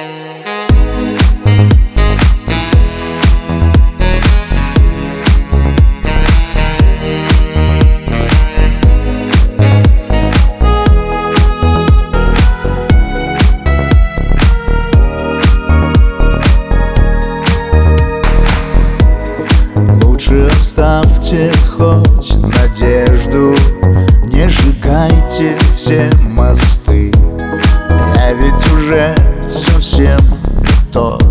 Оставьте хоть надежду, не сжигайте все мосты. Я ведь уже совсем не тот.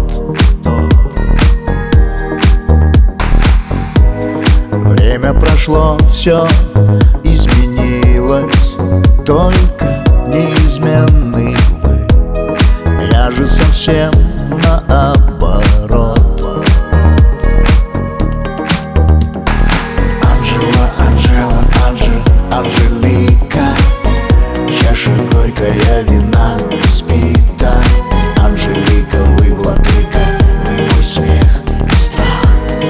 Время прошло, все изменилось, только неизменны вы. Я же совсем наоборот. Анжелика, чаша горькая вина спита. Анжелика, вы владыка, вы мой смех и страх.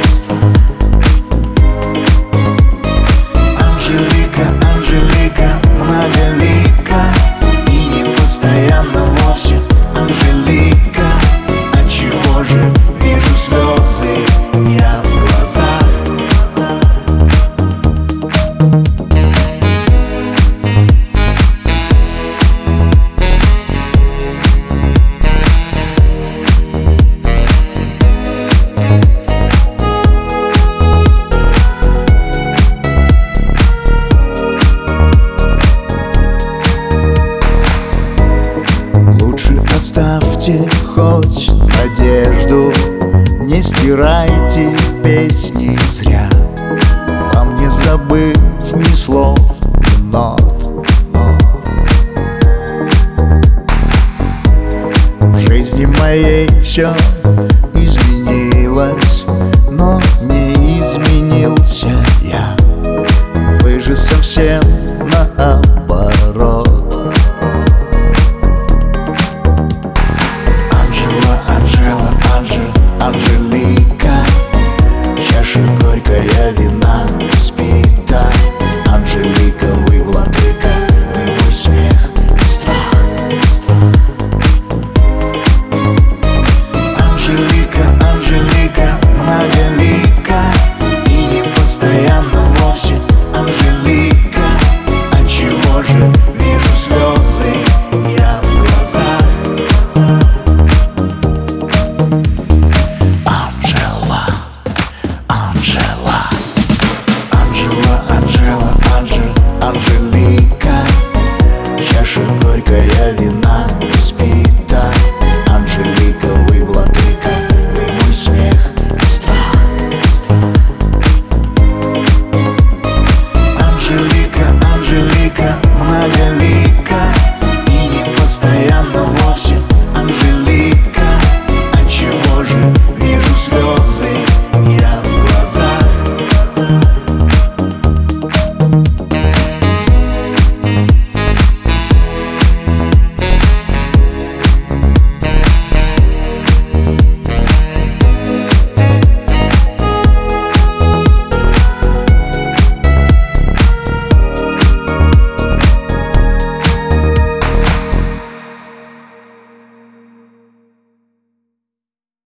Анжелика, Анжелика, многолика и не постоянно вовсе. Анжелика, отчего же вижу слезы я в глазах? Оставьте хоть надежду, не стирайте песни зря. Вам не забыть ни слов, ни нот. В жизни моей все изменилось, но не изменился я. Вы же совсем наоборот. Анжелика, чаша горькая вина спита. Анжелика, вы владыка, вы мой смех и страх. Анжелика, Анжелика, многолика и не постоянно вовсе. Анжелика, отчего же вижу слезы я в глазах? Анжелика, чаша горькая вина.